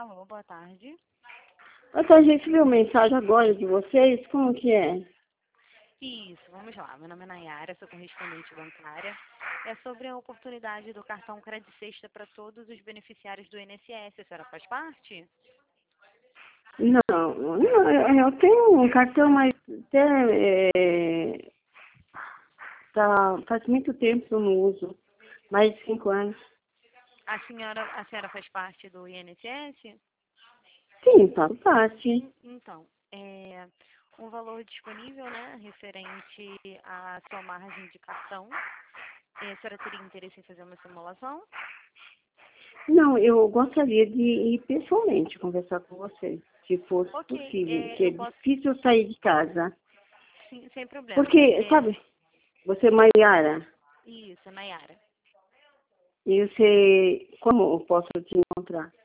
Alô, boa tarde. Eu só recebi uma mensagem agora de vocês, como que é? Isso, vamos lá. Meu nome é Nayara, sou correspondente bancária. É sobre a oportunidade do cartão Crédito Sexta para todos os beneficiários do INSS. A senhora faz parte? Não, eu tenho um cartão, mas até, faz muito tempo que eu não uso, mais de 5 anos. A senhora faz parte do INSS? Sim, faço parte. Então, um valor disponível, né, referente à sua margem de cartão. A senhora teria interesse em fazer uma simulação? Não, eu gostaria de ir pessoalmente conversar com vocês, se fosse Ok, possível, porque é eu posso, difícil eu sair de casa. sim, sem problema. Porque, sabe, você é Maiara, Isso, Nayara. e você, como eu posso te encontrar?